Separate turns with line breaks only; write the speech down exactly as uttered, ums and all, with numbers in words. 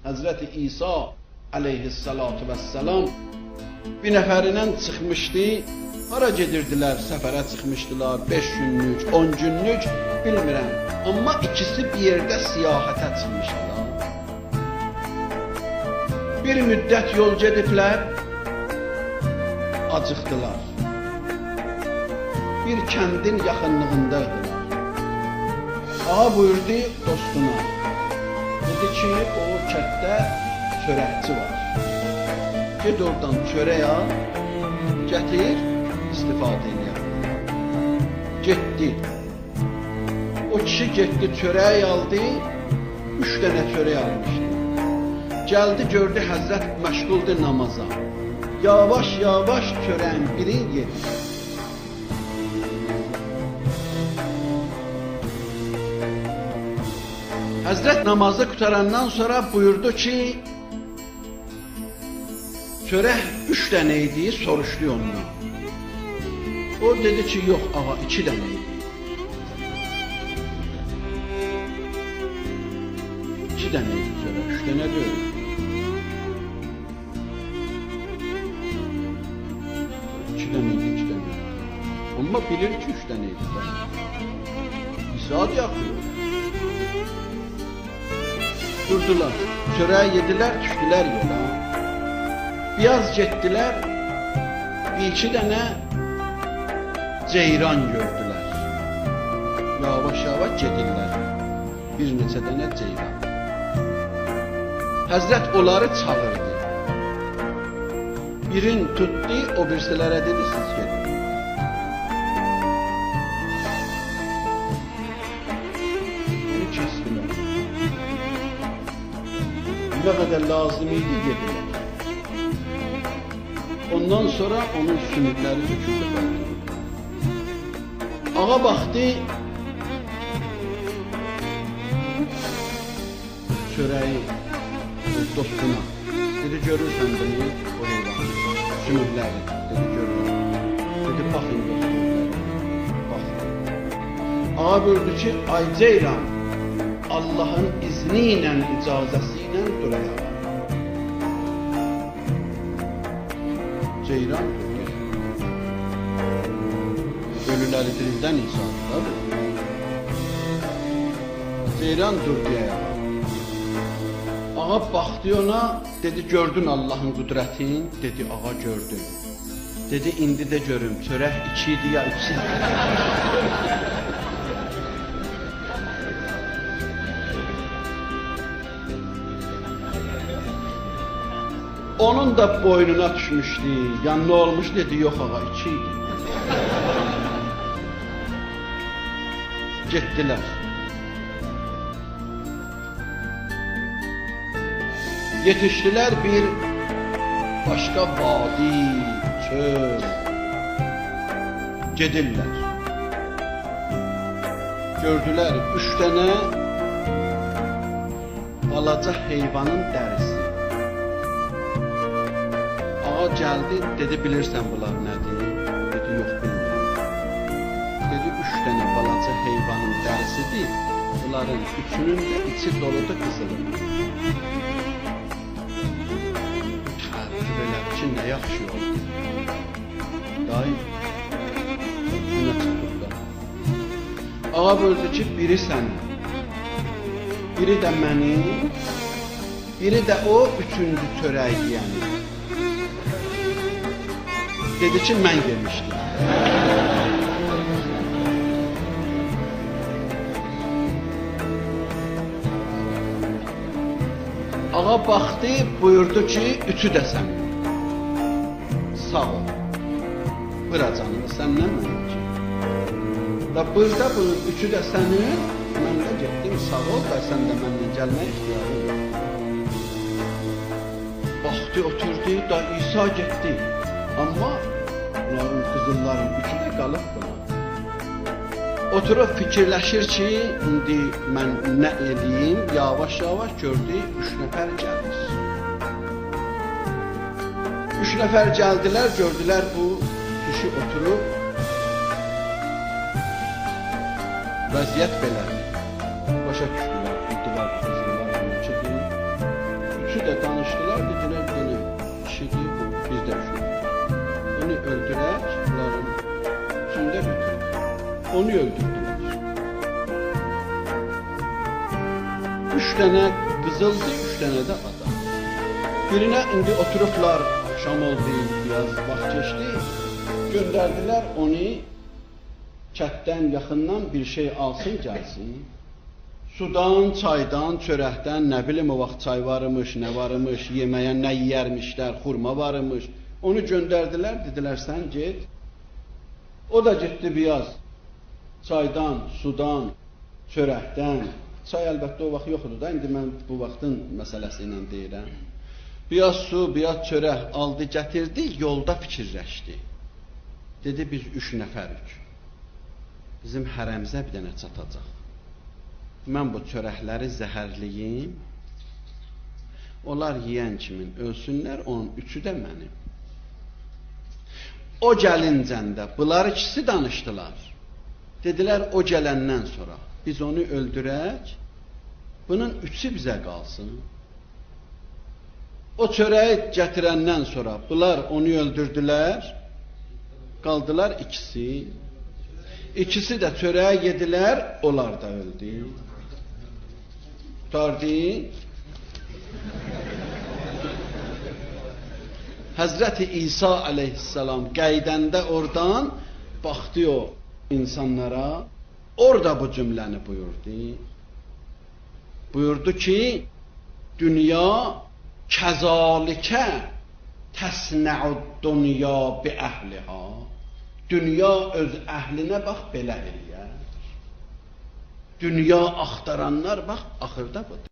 Həzrəti İsa aleyhissalatu vesselam bir nəfərindən çıxmışdı. Hara gedirdilər? Səfərə çıxmışdılar. beş günlük, on günlük, bilmirəm. Amma ikisi bir yerdə siyahətə çıxmışdılar. Bir müddət yol gediblər, acıqdılar. Bir kəndin yaxınlığındaydılar. Ağa buyurdu dostuna. Dedi ki, o kətdə çörəkçi var. Ged oradan çörək al, gətir, istifadə edir. Getdi. O kişi getdi, çörək aldı, üç dənə çörək almışdı. Gəldi, gördü Həzrət məşğuldur namaza. Yavaş yavaş çörəyin birini yedi. Həzrət namazı qutarandan sonra buyurdu ki, çörək üç dənə idi, soruşdu ondan. O dedi ki, yox ağa, iki dənə idi. İki dənə idi çörək, üç dənə deyil. İki dənə idi, iki dənə idi. Amma bilir ki, üç dənə idi. Bir saat yaxıyor. Durdular, çörəyi yedilər, düşdülər yola. Biraz getdilər, bir iki dənə ceyran gördülər. Yavaş-yavaş gedirlər, bir neçə dənə ceyran. Həzrət onları çağırdı. Birin tutdu, o birisilərə dedi, siz gedin. Onu kəsdilər. Ne kadar lazım idi yediler. Ondan sonra onun sümükleri döküldü. Ağa baktı, çöreği dostuna. Dedi görürsen beni o heyvanı, sümükleri. Dedi görürüm. Dedi bakın dostum. Bakın. Ağa gördü ki ay ceyran Allah'ın izniyle, icazesiyle duraya. Ceyran durdu. Ölüleri dirilden insanlar. Ceyran durdu ya. Ağa baktı ona, dedi gördün Allah'ın kudretini, dedi ağa gördüm. Dedi indi de görüm, çörək iki idi ya iki. Onun da boynuna düşmüştü. Ya ne olmuş dedi, yok ağa içiydi. Gittiler. Yetiştiler bir başka vadi, çöl. Gedirler. Gördüler üç tane balaca heyvanın dərisi. Ağa gəldi, dedi bilirsən bunlar nədir? Dedi yox bilmirəm. Dedi üç dənə balaca heyvanın dərisidir. Bunların üçünün də içi doludur qızılır. Təəccüb elədi ki, nə yaxşı oldu. Daim günə çıxdıqda. Ağa böldü ki, biri sənin, biri də mənim, biri də o üçüncü çörək yiyəni. Dedi ki, mən yemişdim. Ağa baxdı, buyurdu ki, üçü də sən. Sağ ol. Bıra canını, səndən mənim ki. Və burada bunun üçü də sənin, mən də getdim, sağ ol da sən də mənlə gəlmək ixtiyarı yok. Baxdı, oturdu da İsa getdi. Amma bunların qızılların üçü də qalıb buna. Oturub fikirləşir ki, indi mən nə eləyim, yavaş-yavaş gördü, üç nəfər gəlir. Üç nəfər gəldilər, gördülər bu kişi oturub. Vəziyyət belədir. Başa düşdülər, bildiler bu qızıllar onunkidir. de danıştılar, dediler bunu kişidir bu, biz de düşünürük. Onu öldürək, bunların içində götürək. Onu öldürdülər. Üç tane qızıldı, üç tane de adam. Birine indi oturublar, akşam oldu, biraz vaxt geçdi, göndərdilər onu kətdən, yaxından bir şey alsın, gəlsin. Sudan, çaydan, çörəkdən, nə bilim o vaxt çay varmış, nə varmış, yeməyə nə yiyərmişlər, xurma varmış. Onu göndərdilər, dedilər sən get. O da getdi biraz çaydan, sudan, çörəkdən. Çay əlbəttə o vaxt yoxdur da, indi mən bu vaxtın məsələsi ilə deyirəm. Biraz su, biraz çörək aldı, gətirdi, yolda fikirləşdi. Dedi biz üç nəfərik. Bizim hərəmizə bir dənə çatacaq. Mən bu çörəkləri zəhərliyim. Onlar yiyən kimin ölsünlər, onun üçü də mənim. O gəlincəndə bunlar ikisi danışdılar. Dedilər o gələndən sonra biz onu öldürək, bunun üçü bizə qalsın. O çörəyi gətirəndən sonra bunlar onu öldürdülər, qaldılar ikisi. İkisi də çörəyə yedilər, onlar da öldü. Tutardı. Həzrəti İsa aleyhisselam qəydəndə oradan baxdı o insanlara, orada bu cümləni buyurdu. Buyurdu ki, dünya kəzalikə təsnəud dünya bi əhliha. Dünya öz əhlinə bax belə eləyər. Dünya axtaranlar bax axırda budur.